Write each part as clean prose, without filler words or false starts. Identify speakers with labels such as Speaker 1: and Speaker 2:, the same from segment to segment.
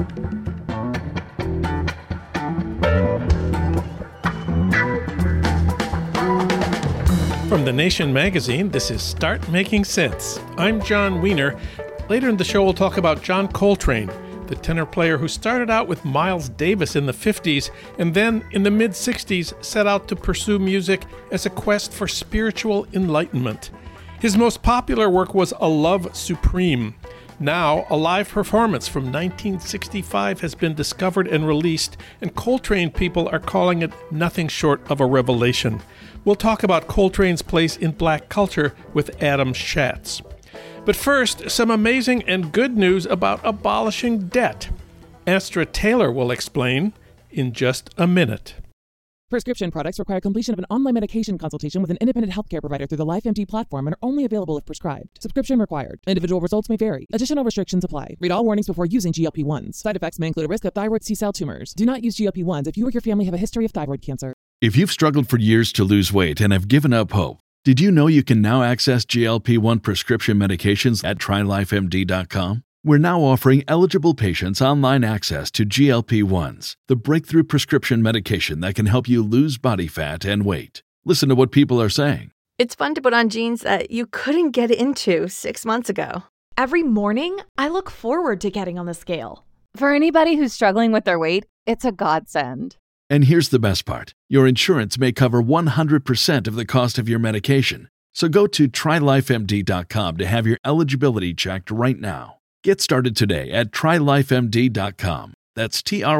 Speaker 1: From The Nation magazine, this is Start Making Sense. I'm John Wiener. Later in the show, we'll talk about John Coltrane, the tenor player who started out with Miles Davis in the 50s and then in the mid-60s set out to pursue music as a quest for spiritual enlightenment. His most popular work was A Love Supreme. Now, a live performance from 1965 has been discovered and released, and Coltrane people are calling it nothing short of a revelation. We'll talk about Coltrane's place in black culture with Adam Schatz. But first, some amazing and good news about abolishing debt. Astra Taylor will explain in just a minute.
Speaker 2: Prescription products require completion of an online medication consultation with an independent healthcare provider through the LifeMD platform and are only available if prescribed. Subscription required. Individual results may vary. Additional restrictions apply. Read all warnings before using GLP-1s. Side effects may include a risk of thyroid C-cell tumors. Do not use GLP-1s if you or your family have a history of thyroid cancer.
Speaker 3: If you've struggled for years to lose weight and have given up hope, did you know you can now access GLP-1 prescription medications at TryLifeMD.com? We're now offering eligible patients online access to GLP-1s, the breakthrough prescription medication that can help you lose body fat and weight. Listen to what people are saying.
Speaker 4: It's fun to put on jeans that you couldn't get into 6 months ago.
Speaker 5: Every morning, I look forward to getting on the scale.
Speaker 6: For anybody who's struggling with their weight, it's a godsend.
Speaker 3: And here's the best part. Your insurance may cover 100% of the cost of your medication. So go to TryLifeMD.com to have your eligibility checked right now. Get started today at TryLifeMD.com. That's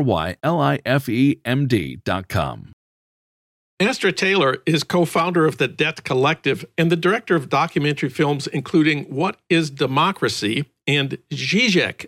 Speaker 3: TryLifeMD.com.
Speaker 1: Astra Taylor is co-founder of the Debt Collective and the director of documentary films including What is Democracy and Zizek!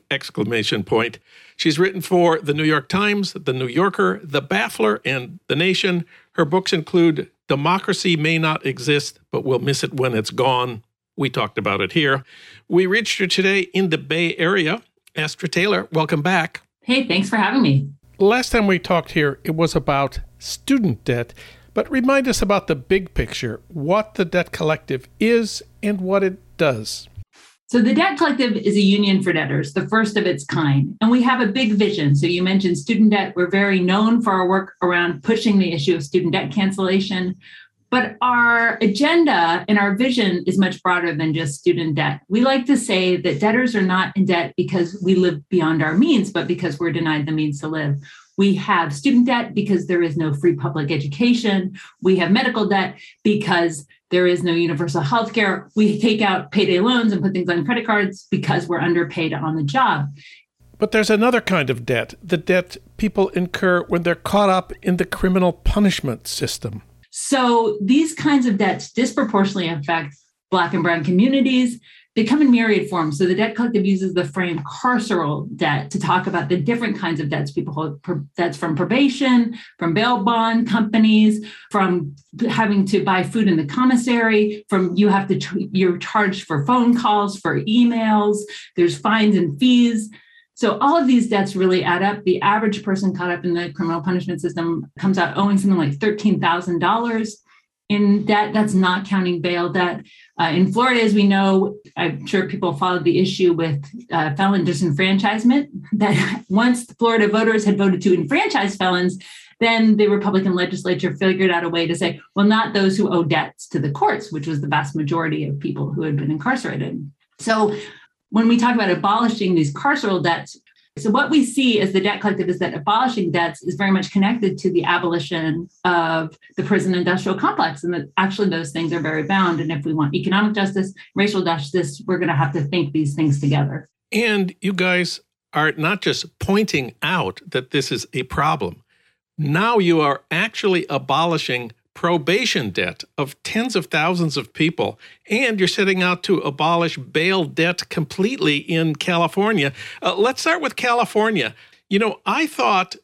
Speaker 1: She's written for The New York Times, The New Yorker, The Baffler, and The Nation. Her books include Democracy May Not Exist, but We'll Miss It When It's Gone. We talked about it here. We reached her today in the Bay Area. Astra Taylor, welcome back.
Speaker 7: Hey, thanks for having me.
Speaker 1: Last time we talked here, it was about student debt, but remind us about the big picture, what the Debt Collective is and what it does.
Speaker 7: So the Debt Collective is a union for debtors, the first of its kind. And we have a big vision. So you mentioned student debt. We're very known for our work around pushing the issue of student debt cancellation. But our agenda and our vision is much broader than just student debt. We like to say that debtors are not in debt because we live beyond our means, but because we're denied the means to live. We have student debt because there is no free public education. We have medical debt because there is no universal health care. We take out payday loans and put things on credit cards because we're underpaid on the job.
Speaker 1: But there's another kind of debt, the debt people incur when they're caught up in the criminal punishment system.
Speaker 7: So these kinds of debts disproportionately affect Black and brown communities. They come in myriad forms. So the Debt Collective uses the frame carceral debt to talk about the different kinds of debts people hold. Debts from probation, from bail bond companies, from having to buy food in the commissary, from you're charged for phone calls, for emails, there's fines and fees. So all of these debts really add up. The average person caught up in the criminal punishment system comes out owing something like $13,000 in debt. That's not counting bail debt. In Florida, as we know, I'm sure people followed the issue with felon disenfranchisement, that once the Florida voters had voted to enfranchise felons, then the Republican legislature figured out a way to say, well, not those who owe debts to the courts, which was the vast majority of people who had been incarcerated. So when we talk about abolishing these carceral debts, so what we see as the Debt Collective is that abolishing debts is very much connected to the abolition of the prison industrial complex, and that actually those things are very bound. And if we want economic justice, racial justice, we're going to have to think these things together.
Speaker 1: And you guys are not just pointing out that this is a problem. Now you are actually abolishing probation debt of tens of thousands of people, and you're setting out to abolish bail debt completely in California. Let's start with California. You know, I thought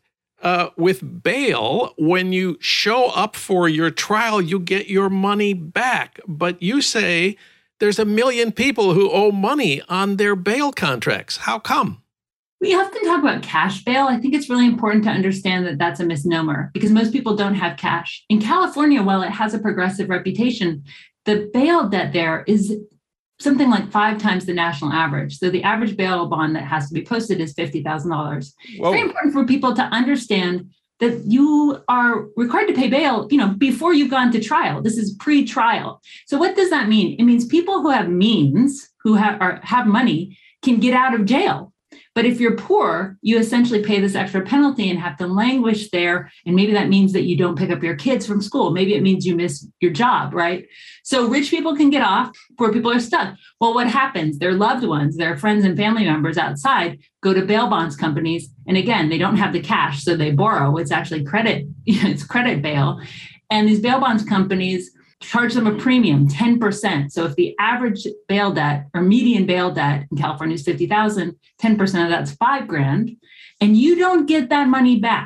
Speaker 1: with bail, when you show up for your trial, you get your money back. But you say there's 1 million people who owe money on their bail contracts. How come?
Speaker 7: We often talk about cash bail. I think it's really important to understand that that's a misnomer because most people don't have cash. In California, while it has a progressive reputation, the bail debt there is something like 5 times the national average. So the average bail bond that has to be posted is $50,000. It's very important for people to understand that you are required to pay bail, before you've gone to trial. This is pre-trial. So what does that mean? It means people who have means, who have money, can get out of jail. But if you're poor, you essentially pay this extra penalty and have to languish there. And maybe that means that you don't pick up your kids from school. Maybe it means you miss your job, right? So rich people can get off, poor people are stuck. Well, what happens? Their loved ones, their friends and family members outside go to bail bonds companies. And again, they don't have the cash, so they borrow. It's actually credit, it's credit bail. And these bail bonds companies charge them a premium, 10%. So if the average bail debt or median bail debt in California is $50,000, 10% of that's $5,000, and you don't get that money back.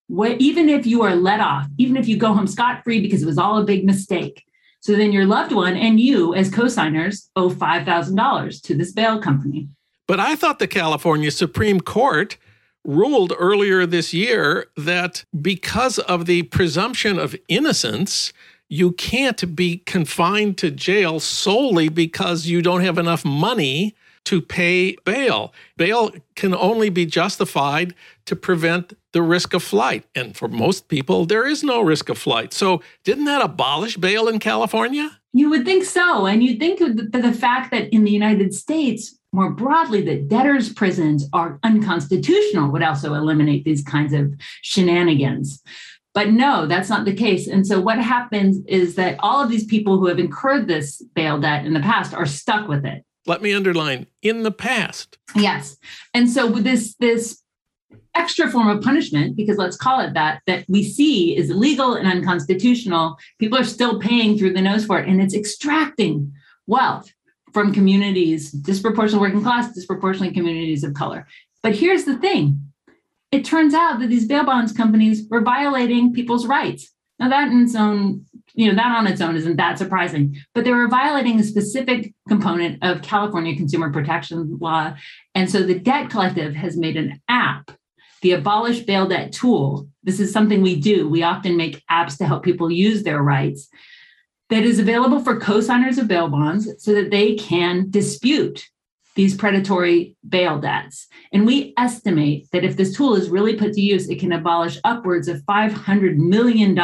Speaker 7: Even if you are let off, even if you go home scot-free because it was all a big mistake. So then your loved one and you as co-signers owe $5,000 to this bail company.
Speaker 1: But I thought the California Supreme Court ruled earlier this year that because of the presumption of innocence, you can't be confined to jail solely because you don't have enough money to pay bail. Bail can only be justified to prevent the risk of flight. And for most people, there is no risk of flight. So didn't that abolish bail in California?
Speaker 7: You would think so. And you'd think that the fact that in the United States, more broadly, that debtors' prisons are unconstitutional would also eliminate these kinds of shenanigans. But no, that's not the case. And so what happens is that all of these people who have incurred this bail debt in the past are stuck with it.
Speaker 1: Let me underline, in the past.
Speaker 7: Yes. And so with this extra form of punishment, because let's call it that we see is illegal and unconstitutional, people are still paying through the nose for it. And it's extracting wealth from communities, disproportionately working class, disproportionately communities of color. But here's the thing. It turns out that these bail bonds companies were violating people's rights. Now that in its own, that on its own isn't that surprising, but they were violating a specific component of California consumer protection law. And so the Debt Collective has made an app, the Abolish Bail Debt tool. This is something we do. We often make apps to help people use their rights that is available for co-signers of bail bonds so that they can dispute these predatory bail debts. And we estimate that if this tool is really put to use, it can abolish upwards of $500 million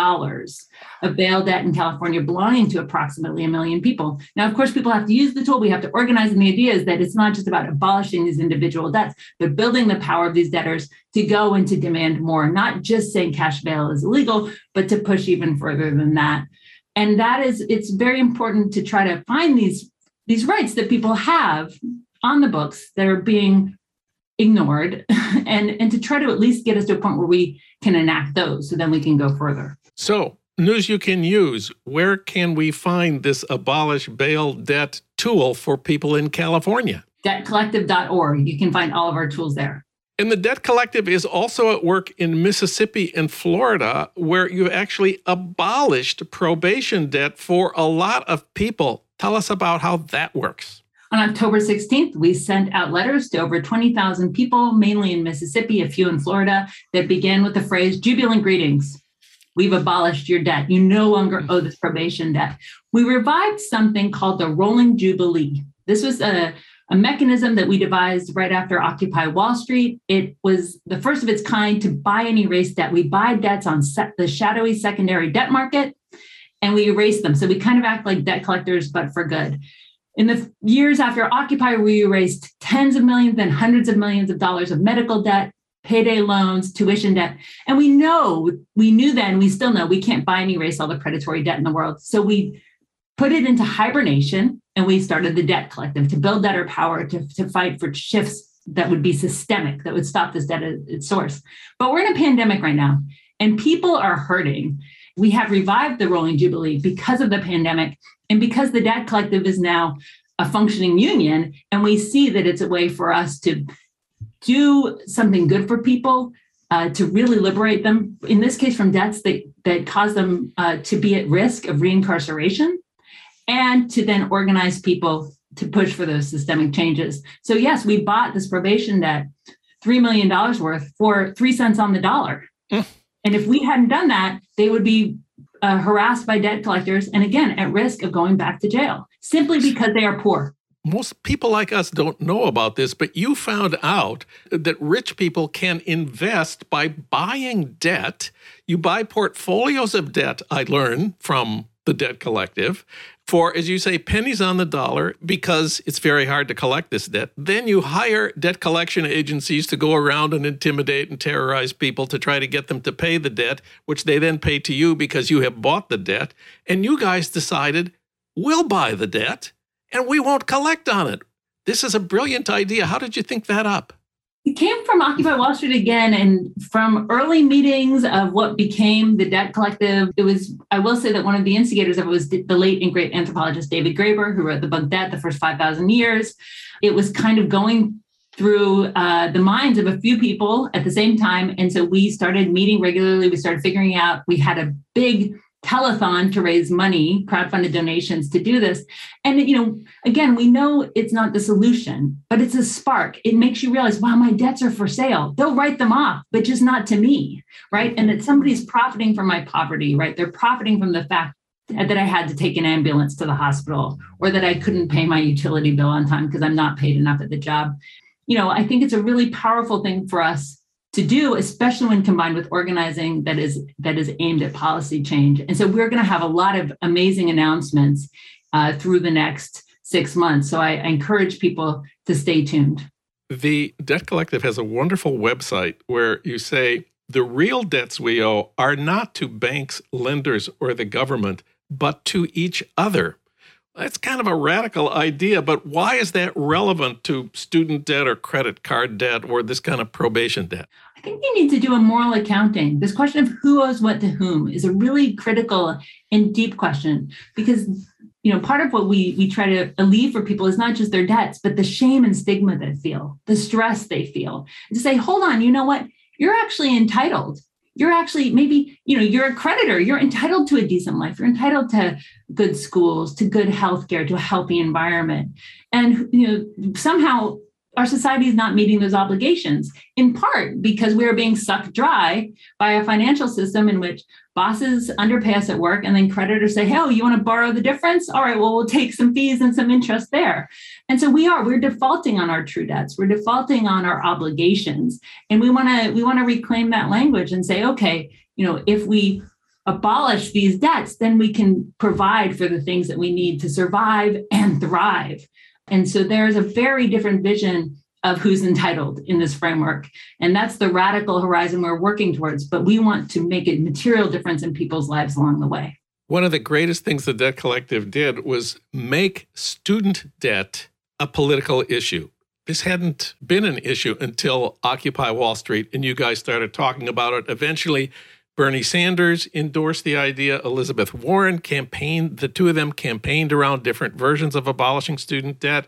Speaker 7: of bail debt in California belonging to approximately 1 million people. Now, of course, people have to use the tool. We have to organize. And the idea is that it's not just about abolishing these individual debts, but building the power of these debtors to go and to demand more, not just saying cash bail is illegal, but to push even further than that. And it's very important to try to find these rights that people have on the books that are being ignored and to try to at least get us to a point where we can enact those so then we can go further.
Speaker 1: So, news you can use. Where can we find this Abolish Bail Debt tool for people in California?
Speaker 7: Debtcollective.org. You can find all of our tools there.
Speaker 1: And the Debt Collective is also at work in Mississippi and Florida, where you've actually abolished probation debt for a lot of people. Tell us about how that works.
Speaker 7: On October 16th, we sent out letters to over 20,000 people, mainly in Mississippi, a few in Florida, that began with the phrase, "Jubilant greetings. We've abolished your debt. You no longer owe this probation debt." We revived something called the Rolling Jubilee. This was a mechanism that we devised right after Occupy Wall Street. It was the first of its kind to buy and erase debt. We buy debts on the shadowy secondary debt market, and we erase them. So we kind of act like debt collectors, but for good. In the years after Occupy, we erased tens of millions and hundreds of millions of dollars of medical debt, payday loans, tuition debt. And we knew then, we still know we can't buy and erase all the predatory debt in the world. So we put it into hibernation and we started the Debt Collective to build debtor power, to fight for shifts that would be systemic, that would stop this debt at its source. But we're in a pandemic right now and people are hurting. We have revived the Rolling Jubilee because of the pandemic and because the Debt Collective is now a functioning union, and we see that it's a way for us to do something good for people, to really liberate them, in this case from debts that cause them to be at risk of reincarceration, and to then organize people to push for those systemic changes. So yes, we bought this probation debt, $3 million worth, for 3 cents on the dollar. And if we hadn't done that, they would be harassed by debt collectors and again, at risk of going back to jail simply because they are poor.
Speaker 1: most people like us don't know about this, but you found out that rich people can invest by buying debt. You buy portfolios of debt, I learned from the Debt Collective, for, as you say, pennies on the dollar, because it's very hard to collect this debt. Then you hire debt collection agencies to go around and intimidate and terrorize people to try to get them to pay the debt, which they then pay to you because you have bought the debt. And you guys decided, we'll buy the debt and we won't collect on it. This is a brilliant idea. How did you think that up?
Speaker 7: It came from Occupy Wall Street again, and from early meetings of what became the Debt Collective. It was, I will say that one of the instigators of it was the late and great anthropologist David Graeber, who wrote the book Debt, The First 5,000 Years. It was kind of going through the minds of a few people at the same time. And so we started meeting regularly. We started figuring out, we had a big telethon to raise money, crowdfunded donations to do this. And, again, we know it's not the solution, but it's a spark. It makes you realize, wow, my debts are for sale. They'll write them off, but just not to me, right? And that somebody's profiting from my poverty, right? They're profiting from the fact that I had to take an ambulance to the hospital, or that I couldn't pay my utility bill on time because I'm not paid enough at the job. I think it's a really powerful thing for us to do, especially when combined with organizing that is aimed at policy change. And so we're going to have a lot of amazing announcements through the next 6 months. So I encourage people to stay tuned.
Speaker 1: The Debt Collective has a wonderful website where you say the real debts we owe are not to banks, lenders, or the government, but to each other. That's kind of a radical idea, but why is that relevant to student debt or credit card debt or this kind of probation debt?
Speaker 7: I think you need to do a moral accounting. This question of who owes what to whom is a really critical and deep question, because part of what we try to alleviate for people is not just their debts, but the shame and stigma they feel, the stress they feel. And to say, hold on, you know what? You're actually entitled. You're actually, maybe, you're a creditor. You're entitled to a decent life. You're entitled to good schools, to good healthcare, to a healthy environment. And, somehow our society is not meeting those obligations, in part because we are being sucked dry by a financial system in which bosses underpay us at work, and then creditors say, hey, you want to borrow the difference? All right, well, we'll take some fees and some interest there. And so we're defaulting on our true debts. We're defaulting on our obligations. And we want to reclaim that language and say, okay, if we abolish these debts, then we can provide for the things that we need to survive and thrive. And so there's a very different vision of who's entitled in this framework. And that's the radical horizon we're working towards. But we want to make a material difference in people's lives along the way.
Speaker 1: One of the greatest things the Debt Collective did was make student debt a political issue. This hadn't been an issue until Occupy Wall Street, and you guys started talking about it. Eventually, Bernie Sanders endorsed the idea. Elizabeth Warren campaigned. The two of them campaigned around different versions of abolishing student debt.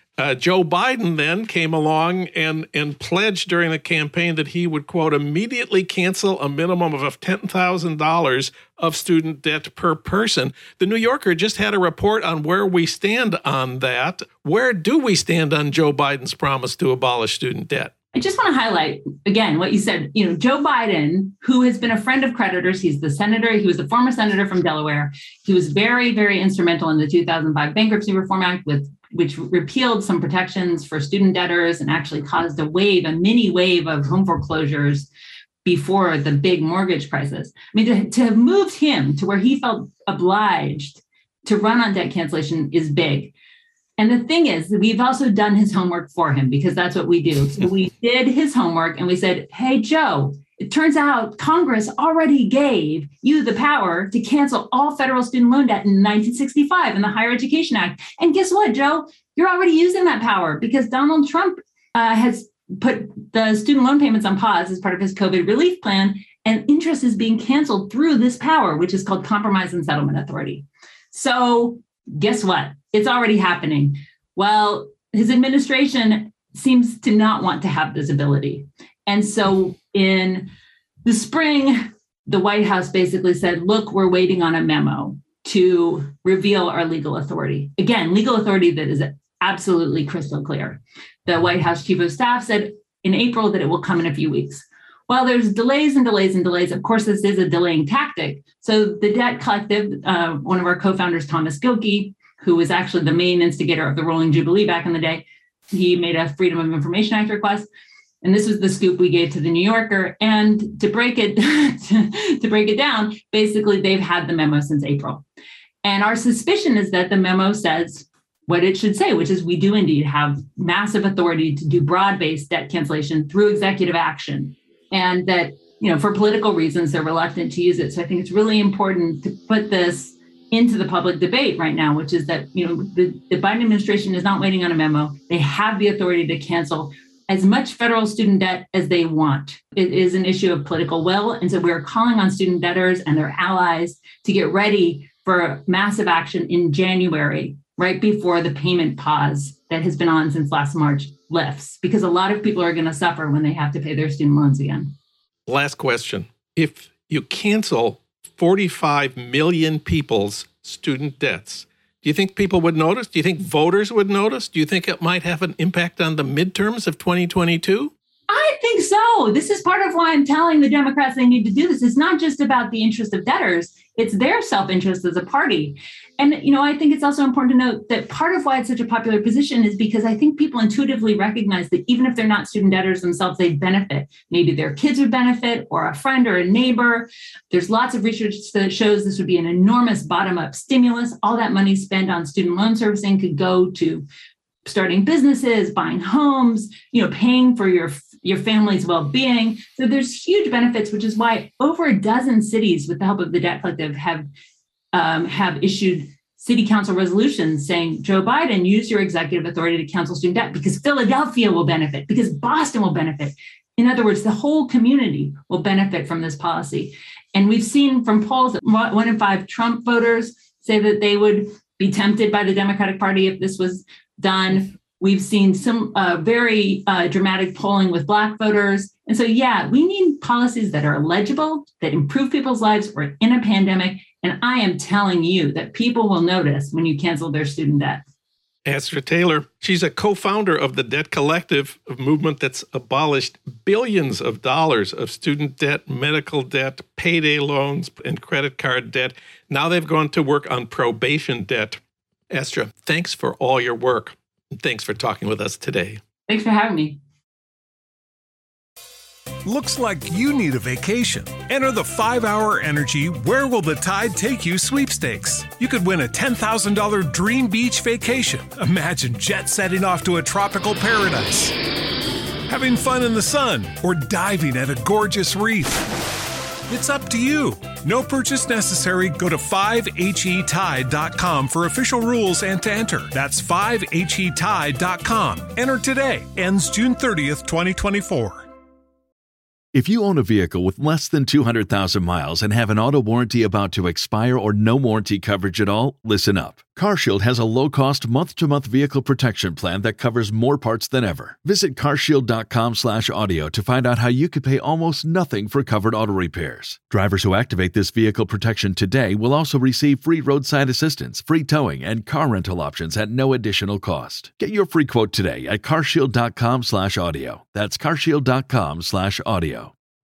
Speaker 1: Joe Biden then came along and pledged during the campaign that he would, quote, immediately cancel a minimum of $10,000 of student debt per person. The New Yorker just had a report on where we stand on that. Where do we stand on Joe Biden's promise to abolish student debt?
Speaker 7: I just want to highlight, again, what you said. Joe Biden, who has been a friend of creditors, he's the senator, he was the former senator from Delaware. He was very, very instrumental in the 2005 Bankruptcy Reform Act, which repealed some protections for student debtors and actually caused a mini wave of home foreclosures before the big mortgage crisis. I mean, to have moved him to where he felt obliged to run on debt cancellation is big. And the thing is, we've also done his homework for him, because that's what we do. So we did his homework and we said, hey, Joe, it turns out Congress already gave you the power to cancel all federal student loan debt in 1965 in the Higher Education Act. And guess what, Joe? You're already using that power because Donald Trump has put the student loan payments on pause as part of his COVID relief plan. And interest is being canceled through this power, which is called Compromise and Settlement Authority. So guess what? It's already happening. Well, his administration seems to not want to have this ability. And so in the spring, the White House basically said, look, we're waiting on a memo to reveal our legal authority. Again, legal authority that is absolutely crystal clear. The White House Chief of Staff said in April that it will come in a few weeks. Well, there's delays and delays and delays. Of course, this is a delaying tactic. So the Debt Collective, one of our co-founders, Thomas Gilkey, who was actually the main instigator of the Rolling Jubilee back in the day. He made a Freedom of Information Act request. And this was the scoop we gave to the New Yorker. And to break it to break it down, basically, they've had the memo since April. And our suspicion is that the memo says what it should say, which is we do indeed have massive authority to do broad-based debt cancellation through executive action. And that, for political reasons, they're reluctant to use it. So I think it's really important to put this into the public debate right now, which is that, the Biden administration is not waiting on a memo. They have the authority to cancel as much federal student debt as they want. It is an issue of political will. And so we're calling on student debtors and their allies to get ready for massive action in January, right before the payment pause that has been on since last March lifts, because a lot of people are going to suffer when they have to pay their student loans again.
Speaker 1: Last question. If you cancel 45 million people's student debts, do you think people would notice? Do you think voters would notice? Do you think it might have an impact on the midterms of 2022?
Speaker 7: I think so. This is part of why I'm telling the Democrats they need to do this. It's not just about the interest of debtors. It's their self-interest as a party. And, I think it's also important to note that part of why it's such a popular position is because I think people intuitively recognize that even if they're not student debtors themselves, they benefit. Maybe their kids would benefit, or a friend or a neighbor. There's lots of research that shows this would be an enormous bottom-up stimulus. All that money spent on student loan servicing could go to starting businesses, buying homes, paying for your family's well-being. So there's huge benefits, which is why over a dozen cities, with the help of the Debt Collective, have issued city council resolutions saying, Joe Biden, use your executive authority to cancel student debt because Philadelphia will benefit, because Boston will benefit. In other words, the whole community will benefit from this policy. And we've seen from polls that 1 in 5 Trump voters say that they would be tempted by the Democratic Party if this was done. We've seen some very dramatic polling with Black voters. And so, we need policies that are legible, that improve people's lives. We're in a pandemic. And I am telling you that people will notice when you cancel their student debt.
Speaker 1: Astra Taylor, she's a co-founder of the Debt Collective, a movement that's abolished billions of dollars of student debt, medical debt, payday loans, and credit card debt. Now they've gone to work on probation debt. Astra, thanks for all your work. Thanks for talking with us today.
Speaker 7: Thanks for having me.
Speaker 8: Looks like you need a vacation. Enter the 5-Hour Energy Where Will the Tide Take You sweepstakes. You could win a $10,000 dream beach vacation. Imagine jet setting off to a tropical paradise, having fun in the sun, or diving at a gorgeous reef. It's up to you. No purchase necessary. Go to 5HETide.com for official rules and to enter. That's 5HETide.com. Enter today. Ends June 30th, 2024.
Speaker 3: If you own a vehicle with less than 200,000 miles and have an auto warranty about to expire or no warranty coverage at all, listen up. CarShield has a low-cost month-to-month vehicle protection plan that covers more parts than ever. Visit carshield.com/audio to find out how you could pay almost nothing for covered auto repairs. Drivers who activate this vehicle protection today will also receive free roadside assistance, free towing, and car rental options at no additional cost. Get your free quote today at carshield.com/audio. That's carshield.com/audio.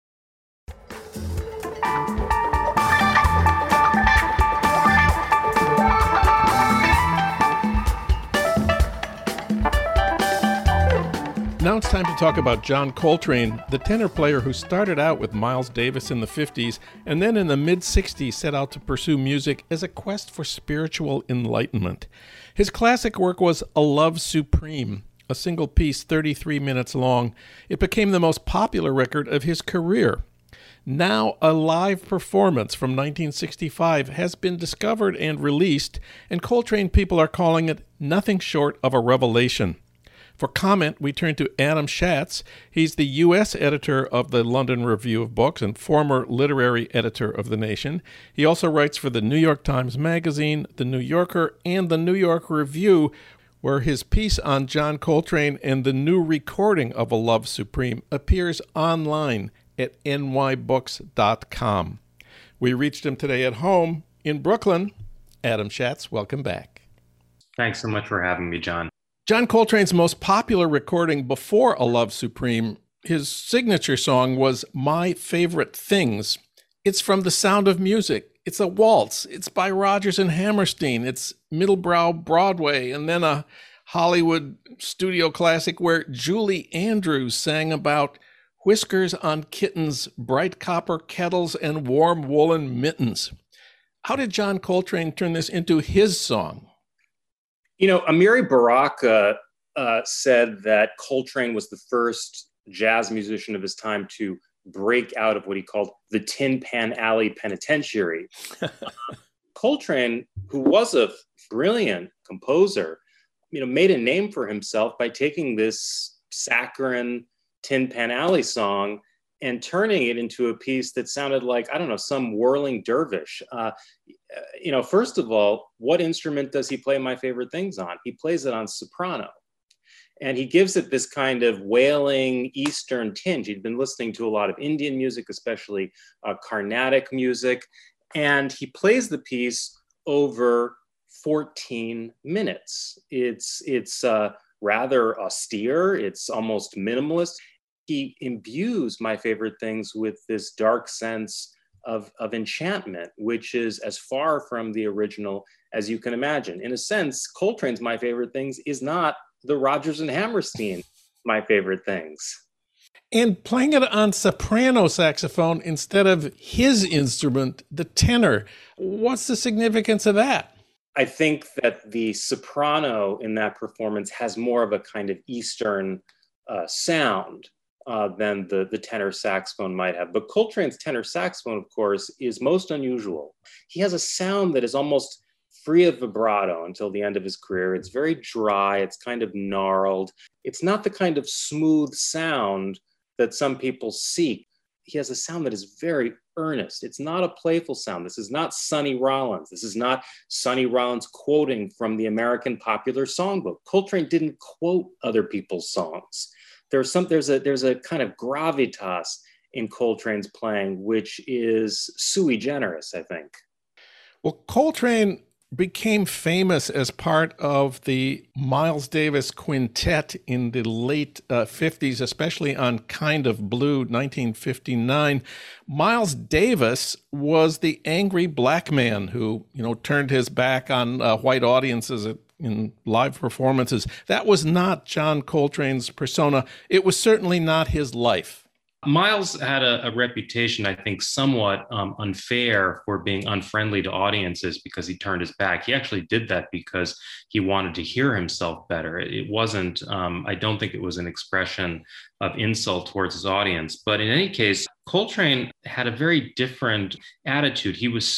Speaker 1: Now it's time to talk about John Coltrane, the tenor player who started out with Miles Davis in the 50s and then in the mid-60s set out to pursue music as a quest for spiritual enlightenment. His classic work was A Love Supreme, a single piece 33 minutes long. It became the most popular record of his career. Now, a live performance from 1965 has been discovered and released, and Coltrane people are calling it nothing short of a revelation. For comment, we turn to Adam Schatz. He's the U.S. editor of the London Review of Books and former literary editor of The Nation. He also writes for the New York Times Magazine, The New Yorker, and the New York Review, where his piece on John Coltrane and the new recording of A Love Supreme appears online at nybooks.com. We reached him today at home in Brooklyn. Adam Schatz, welcome back.
Speaker 9: Thanks so much for having me, John.
Speaker 1: John Coltrane's most popular recording before A Love Supreme, his signature song was My Favorite Things. It's from The Sound of Music. It's a waltz. It's by Rodgers and Hammerstein. It's middlebrow Broadway, and then a Hollywood studio classic where Julie Andrews sang about whiskers on kittens, bright copper kettles, and warm woolen mittens. How did John Coltrane turn this into his song?
Speaker 9: You know, Amiri Baraka said that Coltrane was the first jazz musician of his time to break out of what he called the Tin Pan Alley Penitentiary. Coltrane, who was a brilliant composer, made a name for himself by taking this saccharine Tin Pan Alley song and turning it into a piece that sounded like, I don't know, some whirling dervish. First of all, what instrument does he play My Favorite Things on? He plays it on soprano. And he gives it this kind of wailing Eastern tinge. He'd been listening to a lot of Indian music, especially Carnatic music. And he plays the piece over 14 minutes. It's rather austere. It's almost minimalist. He imbues My Favorite Things with this dark sense of enchantment, which is as far from the original as you can imagine. In a sense, Coltrane's My Favorite Things is not the Rodgers and Hammerstein My Favorite Things.
Speaker 1: And playing it on soprano saxophone instead of his instrument, the tenor. What's the significance of that?
Speaker 9: I think that the soprano in that performance has more of a kind of Eastern sound than the tenor saxophone might have. But Coltrane's tenor saxophone, of course, is most unusual. He has a sound that is almost free of vibrato until the end of his career. It's very dry. It's kind of gnarled. It's not the kind of smooth sound that some people seek. He has a sound that is very earnest. It's not a playful sound. This is not Sonny Rollins. This is not Sonny Rollins quoting from the American Popular Songbook. Coltrane didn't quote other people's songs. There's a kind of gravitas in Coltrane's playing, which is sui generis, I think.
Speaker 1: Well, Coltrane became famous as part of the Miles Davis Quintet in the late 50s, especially on Kind of Blue, 1959. Miles Davis was the angry black man who, turned his back on white audiences in live performances. That was not John Coltrane's persona. It was certainly not his life.
Speaker 9: Miles had a reputation, I think, somewhat unfair for being unfriendly to audiences because he turned his back. He actually did that because he wanted to hear himself better. It wasn't, I don't think it was an expression of insult towards his audience. But in any case, Coltrane had a very different attitude.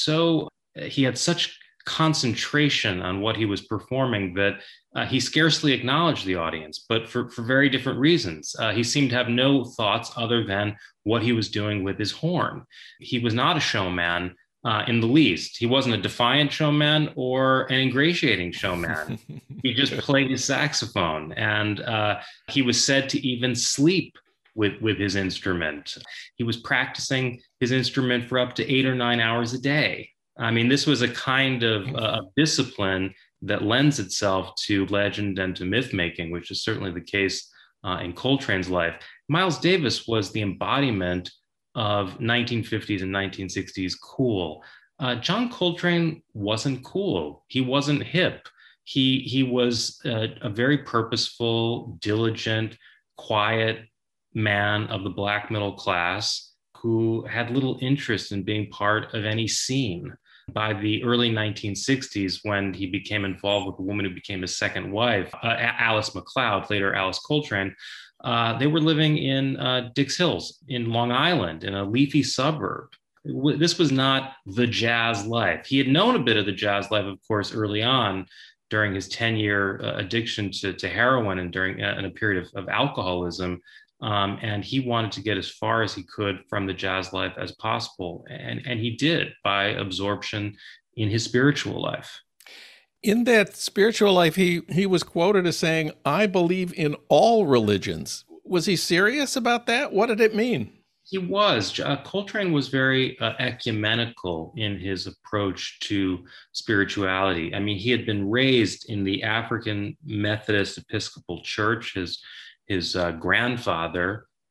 Speaker 9: He had such concentration on what he was performing that he scarcely acknowledged the audience, but for very different reasons. He seemed to have no thoughts other than what he was doing with his horn. He was not a showman in the least. He wasn't a defiant showman or an ingratiating showman. He just played his saxophone, and he was said to even sleep with his instrument. He was practicing his instrument for up to 8 or 9 hours a day. I mean, this was a kind of discipline that lends itself to legend and to myth making, which is certainly the case in Coltrane's life. Miles Davis was the embodiment of 1950s and 1960s cool. John Coltrane wasn't cool. He wasn't hip. He was a very purposeful, diligent, quiet man of the Black middle class who had little interest in being part of any scene. By the early 1960s, when he became involved with a woman who became his second wife, Alice MacLeod, later Alice Coltrane, they were living in Dix Hills in Long Island, in a leafy suburb. This was not the jazz life. He had known a bit of the jazz life, of course, early on during his 10-year addiction to heroin and during in a period of alcoholism. And he wanted to get as far as he could from the jazz life as possible. And he did by absorption in his spiritual life.
Speaker 1: In that spiritual life, he was quoted as saying, "I believe in all religions." Was he serious about that? What did it mean?
Speaker 9: He was. Coltrane was very ecumenical in his approach to spirituality. I mean, he had been raised in the African Methodist Episcopal Church. His grandfather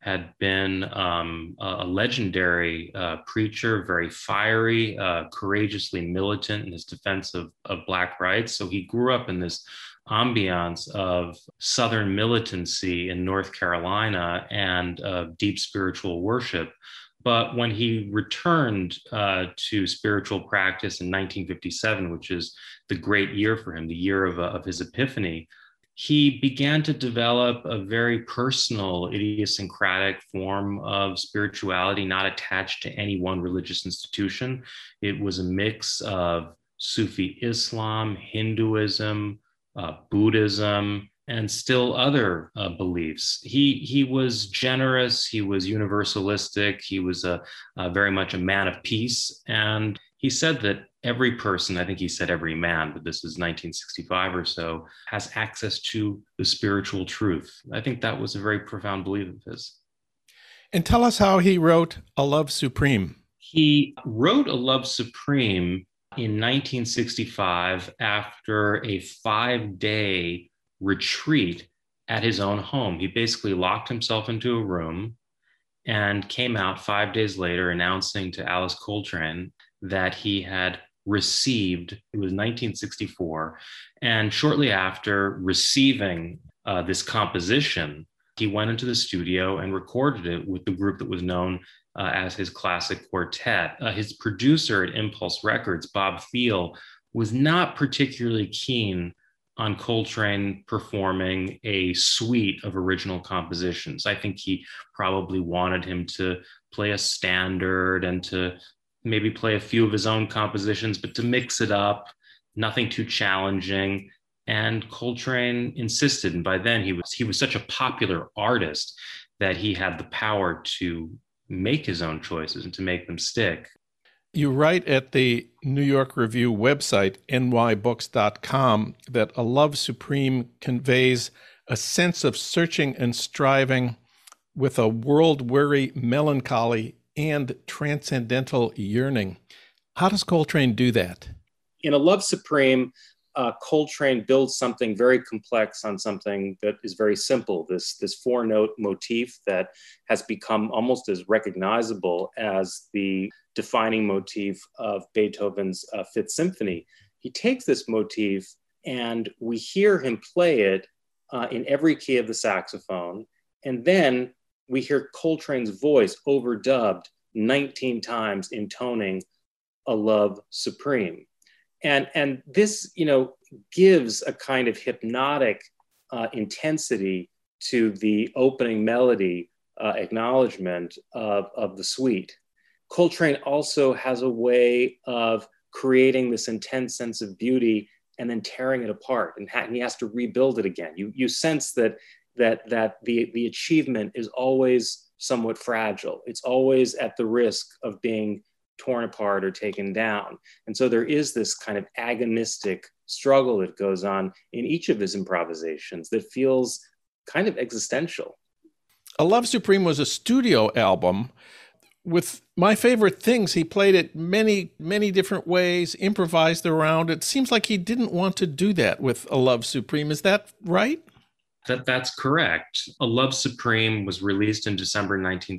Speaker 9: had been a legendary preacher, very fiery, courageously militant in his defense of Black rights. So he grew up in this ambiance of Southern militancy in North Carolina and deep spiritual worship. But when he returned to spiritual practice in 1957, which is the great year for him, the year of his epiphany, he began to develop a very personal, idiosyncratic form of spirituality, not attached to any one religious institution. It was a mix of Sufi Islam, Hinduism, Buddhism, and still other beliefs. He was generous, he was universalistic, he was very much a man of peace. And he said that every person, I think he said every man, but this is 1965 or so, has access to the spiritual truth. I think that was a very profound belief of his.
Speaker 1: And tell us how he wrote A Love Supreme.
Speaker 9: He wrote A Love Supreme in 1965 after a 5-day retreat at his own home. He basically locked himself into a room and came out 5 days later announcing to Alice Coltrane that he had received, it was 1964, and shortly after receiving this composition, he went into the studio and recorded it with the group that was known as his classic quartet. His producer at Impulse Records, Bob Thiel, was not particularly keen on Coltrane performing a suite of original compositions. I think he probably wanted him to play a standard and to maybe play a few of his own compositions, but to mix it up, nothing too challenging. And Coltrane insisted. And by then he was such a popular artist that he had the power to make his own choices and to make them stick.
Speaker 1: You write at the New York Review website, nybooks.com, that A Love Supreme conveys a sense of searching and striving with a world-weary melancholy and transcendental yearning. How does Coltrane do that?
Speaker 10: In A Love Supreme, Coltrane builds something very complex on something that is very simple, this 4-note motif that has become almost as recognizable as the defining motif of Beethoven's Fifth Symphony. He takes this motif and we hear him play it in every key of the saxophone. And then we hear Coltrane's voice overdubbed 19 times intoning A Love Supreme. And this, gives a kind of hypnotic intensity to the opening melody acknowledgement of the suite. Coltrane also has a way of creating this intense sense of beauty and then tearing it apart, and he has to rebuild it again. You sense that the achievement is always somewhat fragile. It's always at the risk of being torn apart or taken down. And so there is this kind of agonistic struggle that goes on in each of his improvisations that feels kind of existential.
Speaker 1: A Love Supreme was a studio album with My Favorite Things. He played it many, many different ways, improvised around. It seems like he didn't want to do that with A Love Supreme. Is that right?
Speaker 9: That's correct. A Love Supreme was released in December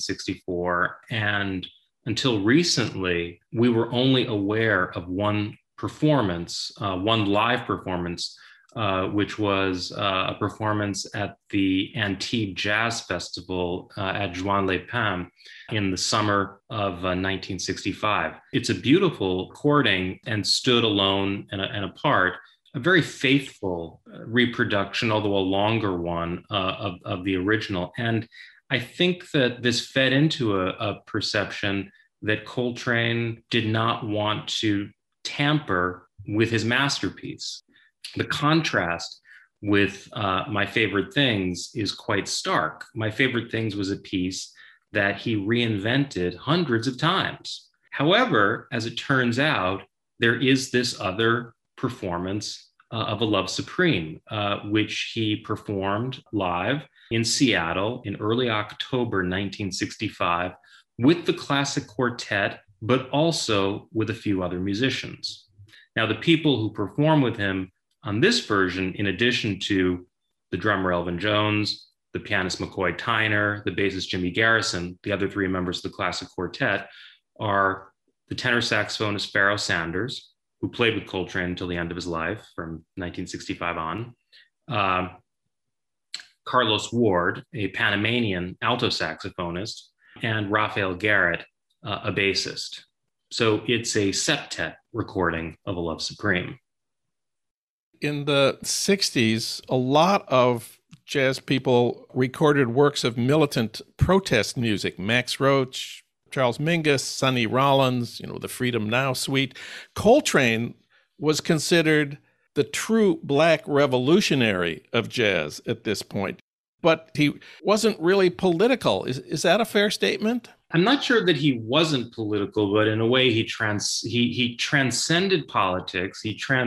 Speaker 9: 1964, and until recently, we were only aware of one performance, one live performance, which was a performance at the Antibes Jazz Festival at Juan-les-Pins in the summer of 1965. It's a beautiful recording and stood alone and apart, a very faithful reproduction, although a longer one, of the original. And I think that this fed into a perception that Coltrane did not want to tamper with his masterpiece. The contrast with My Favorite Things is quite stark. My Favorite Things was a piece that he reinvented hundreds of times. However, as it turns out, there is this other performance of A Love Supreme, which he performed live in Seattle in early October 1965 with the classic quartet, but also with a few other musicians. Now, the people who perform with him on this version, in addition to the drummer Elvin Jones, the pianist McCoy Tyner, the bassist Jimmy Garrison, the other three members of the classic quartet, are the tenor saxophonist Pharoah Sanders, who played with Coltrane until the end of his life from 1965 on, Carlos Ward, a Panamanian alto saxophonist, and Raphael Garrett, a bassist. So it's a septet recording of A Love Supreme.
Speaker 1: In the 60s, a lot of jazz people recorded works of militant protest music. Max Roach, Charles Mingus, Sonny Rollins, the Freedom Now suite. Coltrane was considered the true black revolutionary of jazz at this point, but he wasn't really political. Is that a fair statement?
Speaker 9: I'm not sure that he wasn't political, but in a way he transcended politics.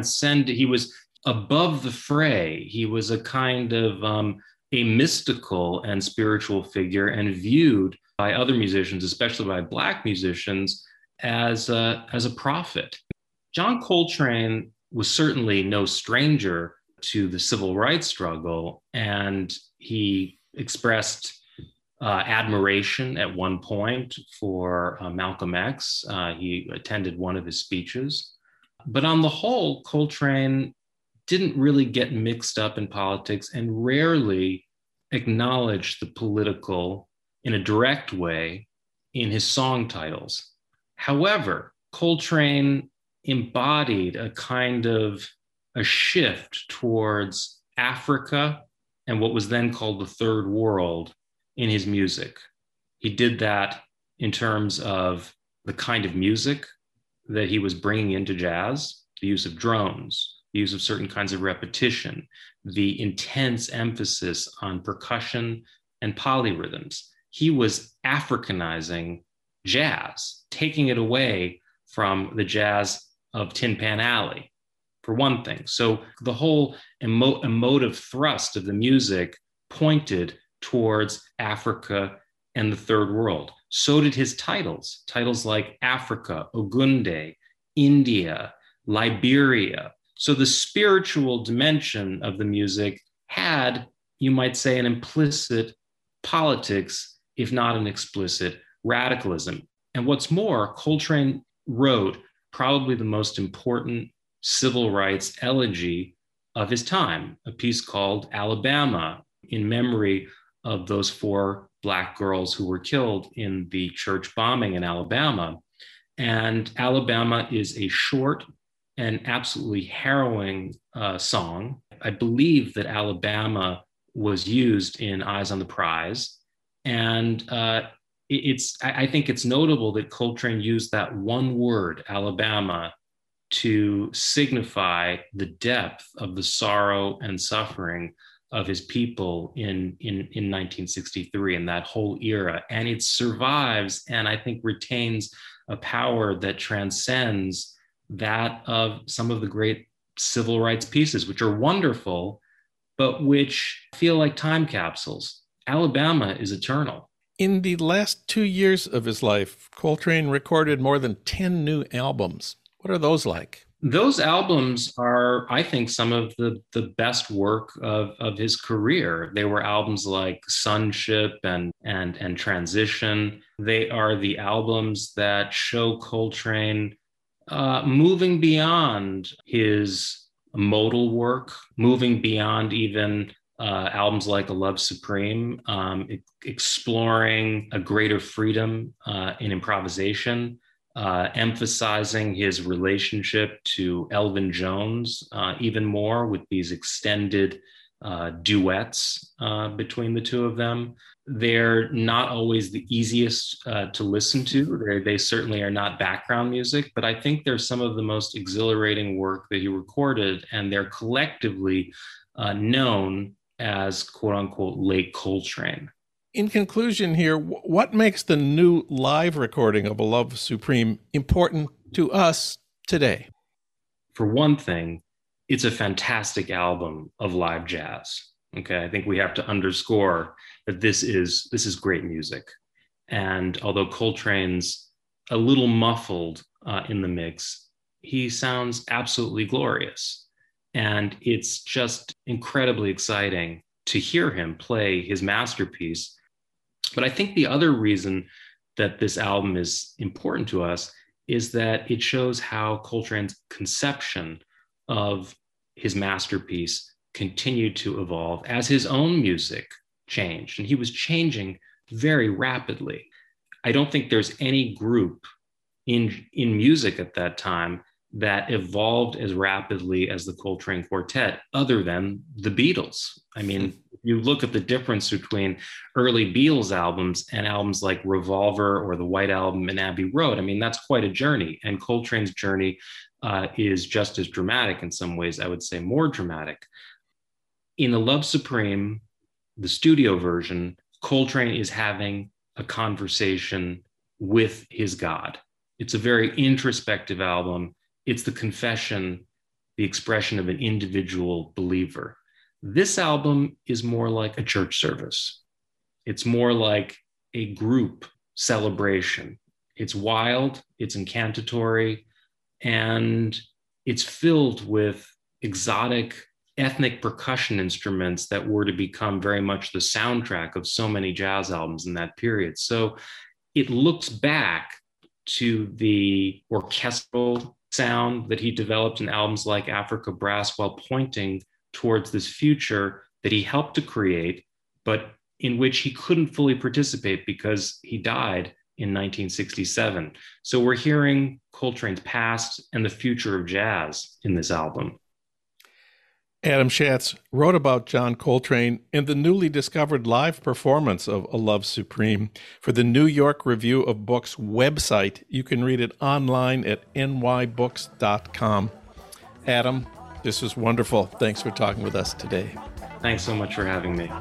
Speaker 9: He was above the fray. He was a kind of a mystical and spiritual figure, and viewed by other musicians, especially by black musicians, as a prophet. John Coltrane was certainly no stranger to the civil rights struggle, and he expressed admiration at one point for Malcolm X. He attended one of his speeches. But on the whole, Coltrane didn't really get mixed up in politics and rarely acknowledged the political in a direct way in his song titles. However, Coltrane embodied a kind of a shift towards Africa and what was then called the Third World in his music. He did that in terms of the kind of music that he was bringing into jazz, the use of drones, the use of certain kinds of repetition, the intense emphasis on percussion and polyrhythms. He was Africanizing jazz, taking it away from the jazz of Tin Pan Alley, for one thing. So the whole emotive thrust of the music pointed towards Africa and the Third World. So did his titles like Africa, Ogunde, India, Liberia. So the spiritual dimension of the music had, you might say, an implicit politics, if not an explicit radicalism. And what's more, Coltrane wrote probably the most important civil rights elegy of his time, a piece called Alabama, in memory of those 4 Black girls who were killed in the church bombing in Alabama. And Alabama is a short and absolutely harrowing song. I believe that Alabama was used in Eyes on the Prize. And I think it's notable that Coltrane used that one word, Alabama, to signify the depth of the sorrow and suffering of his people in 1963 and that whole era. And it survives and I think retains a power that transcends that of some of the great civil rights pieces, which are wonderful, but which feel like time capsules. Alabama is eternal.
Speaker 1: In the last 2 years of his life, Coltrane recorded more than 10 new albums. What are those like?
Speaker 9: Those albums are, I think, some of the best work of his career. They were albums like Sonship and Transition. They are the albums that show Coltrane moving beyond his modal work, moving beyond even albums like A Love Supreme, exploring a greater freedom in improvisation, emphasizing his relationship to Elvin Jones even more with these extended duets between the two of them. They're not always the easiest to listen to. They certainly are not background music, but I think they're some of the most exhilarating work that he recorded, and they're collectively known as quote unquote late Coltrane.
Speaker 1: In conclusion here, what makes the new live recording of A Love Supreme important to us today?
Speaker 9: For one thing, it's a fantastic album of live jazz. Okay, I think we have to underscore that this is great music. And although Coltrane's a little muffled in the mix, he sounds absolutely glorious. And it's just incredibly exciting to hear him play his masterpiece. But I think the other reason that this album is important to us is that it shows how Coltrane's conception of his masterpiece continued to evolve as his own music changed. And he was changing very rapidly. I don't think there's any group in music at that time that evolved as rapidly as the Coltrane Quartet, other than the Beatles. I mean, you look at the difference between early Beatles albums and albums like Revolver or the White Album and Abbey Road. I mean, that's quite a journey. And Coltrane's journey is just as dramatic in some ways, I would say more dramatic. In The Love Supreme, the studio version, Coltrane is having a conversation with his God. It's a very introspective album. It's the confession, the expression of an individual believer. This album is more like a church service. It's more like a group celebration. It's wild, it's incantatory, and it's filled with exotic ethnic percussion instruments that were to become very much the soundtrack of so many jazz albums in that period. So it looks back to the orchestral sound that he developed in albums like Africa Brass while pointing towards this future that he helped to create, but in which he couldn't fully participate because he died in 1967. So we're hearing Coltrane's past and the future of jazz in this album.
Speaker 1: Adam Schatz wrote about John Coltrane in the newly discovered live performance of A Love Supreme for the New York Review of Books website. You can read it online at nybooks.com. Adam, this was wonderful. Thanks for talking with us today.
Speaker 9: Thanks so much for having me.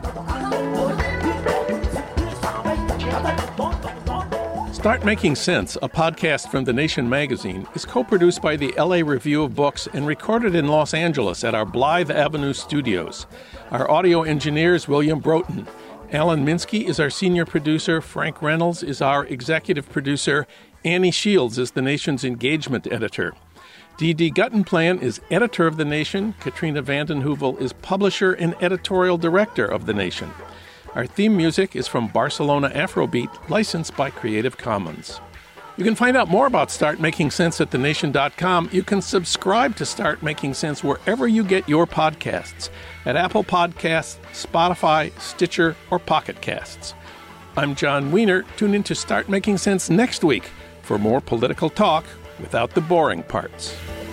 Speaker 1: Start Making Sense, a podcast from The Nation magazine, is co-produced by the LA Review of Books and recorded in Los Angeles at our Blythe Avenue studios. Our audio engineer is William Broughton. Alan Minsky is our senior producer. Frank Reynolds is our executive producer. Annie Shields is The Nation's engagement editor. D.D. Guttenplan is editor of The Nation. Katrina vanden Heuvel is publisher and editorial director of The Nation. Our theme music is from Barcelona Afrobeat, licensed by Creative Commons. You can find out more about Start Making Sense at thenation.com. You can subscribe to Start Making Sense wherever you get your podcasts, at Apple Podcasts, Spotify, Stitcher, or Pocket Casts. I'm John Wiener. Tune in to Start Making Sense next week for more political talk without the boring parts.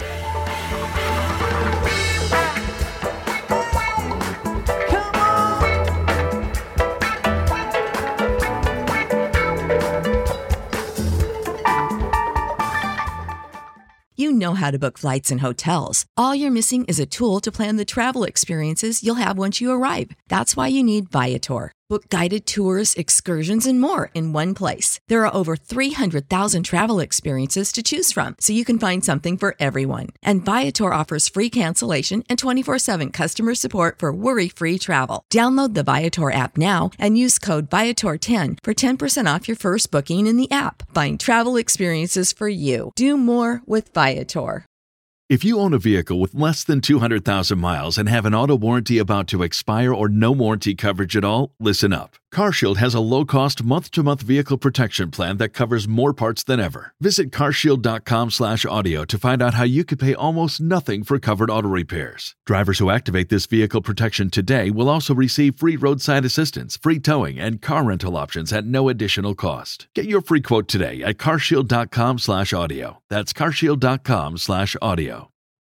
Speaker 11: You know how to book flights and hotels. All you're missing is a tool to plan the travel experiences you'll have once you arrive. That's why you need Viator. Book guided tours, excursions, and more in one place. There are over 300,000 travel experiences to choose from, so you can find something for everyone. And Viator offers free cancellation and 24/7 customer support for worry-free travel. Download the Viator app now and use code Viator10 for 10% off your first booking in the app. Find travel experiences for you. Do more with Viator.
Speaker 3: If you own a vehicle with less than 200,000 miles and have an auto warranty about to expire or no warranty coverage at all, listen up. CarShield has a low-cost month-to-month vehicle protection plan that covers more parts than ever. Visit carshield.com/audio to find out how you could pay almost nothing for covered auto repairs. Drivers who activate this vehicle protection today will also receive free roadside assistance, free towing, and car rental options at no additional cost. Get your free quote today at carshield.com/audio. That's carshield.com/audio.